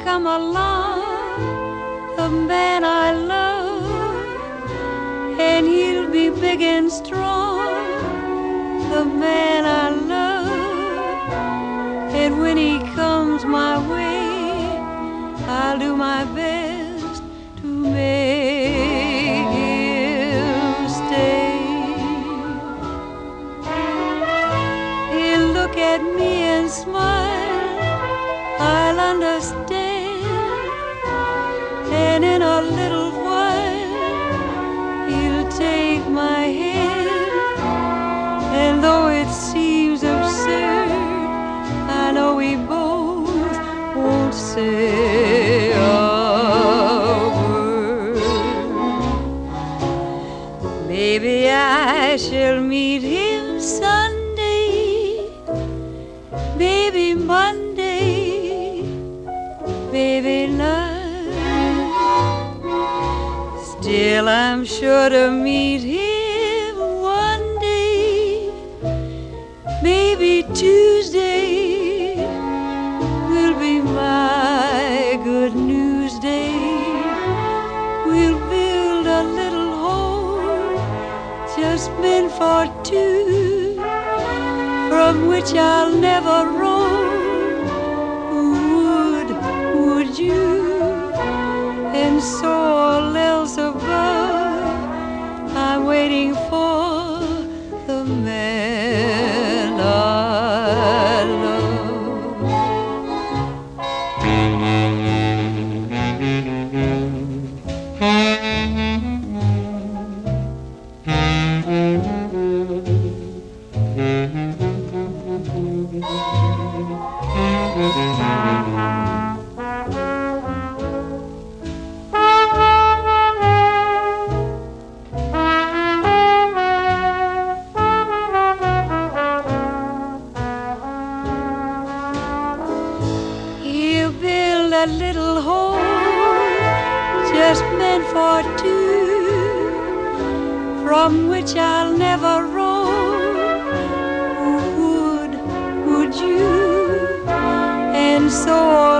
come along, the man I love, and he'll be big and strong, the man I love. And when he comes my way, I'll do my best to make him stay. He'll look at me and smile, I'll understand, and in a little while he'll take my hand. And though it seems absurd, I know we both won't say a word. Maybe I shall meet him Sunday, maybe Monday, maybe night. Still I'm sure to meet him one day, maybe Tuesday will be my good news day. We'll build a little home just meant for two, from which I'll never roam. Would you? And so all else above, I'm waiting for the man I love. He'll build a little home just meant for two, from which I'll never roam. Would you? And so